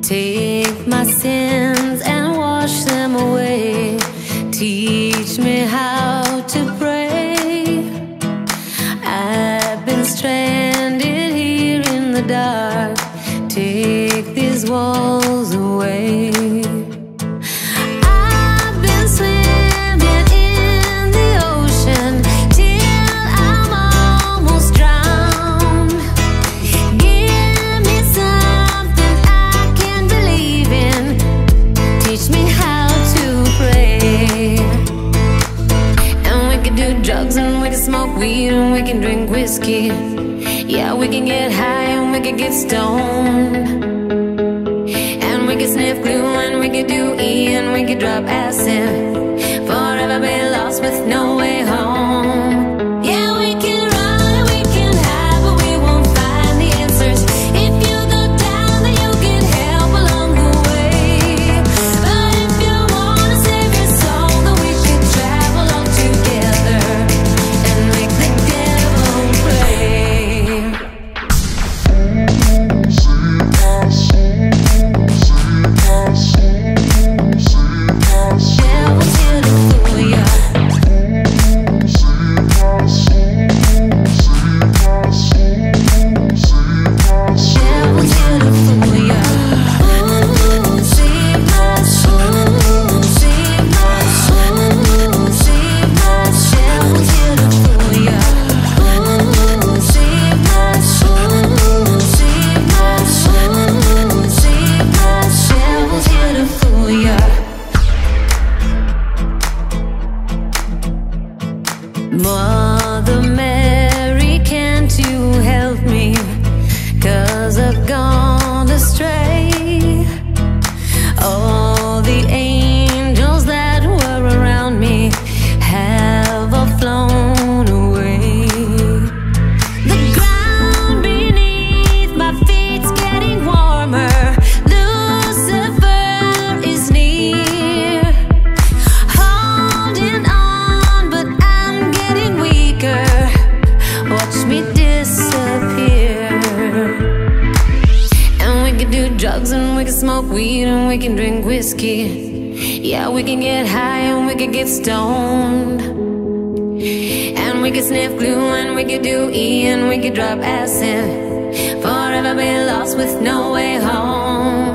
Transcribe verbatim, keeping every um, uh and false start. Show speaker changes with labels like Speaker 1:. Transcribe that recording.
Speaker 1: Take my sins and wash them away. Teach me how to pray. I've been stranded here in the dark. Take these walls away. I've been swimming in the ocean till I'm almost drowned. Give me something I can believe in. Teach me how to pray. And we can do drugs and we can smoke weed and we can drink whiskey. Yeah, we can get high and we can get stoned. And we can sniff glue and we can do E and we can drop acid. Forever be lost with no way home. Yeah, we can run and we can hide, but we won't find the answers. If you go down, then you get help along the way. But if you wanna save your soul, then we should travel all together and make the devil pray. Devil's here to fool ya. Devil's here to fool ya. Ooh, save my soul, save my soul, save my soul. Devil's here to fool ya. Ooh, save my soul, save my soul, save my soul. Devil's here to fool ya. Mother Mary, can't you help me? 'Cause I've gone astray. All the angels that were around me have all flown away. The ground beneath my feet's getting warmer. Lucifer is near. Holding on, but I'm getting weaker. Watch me disappear. And we can do drugs and we can smoke weed and we can drink whiskey. Yeah, we can get high and we can get stoned. And we can sniff glue and we can do E and we can drop acid. Forever be lost with no way home.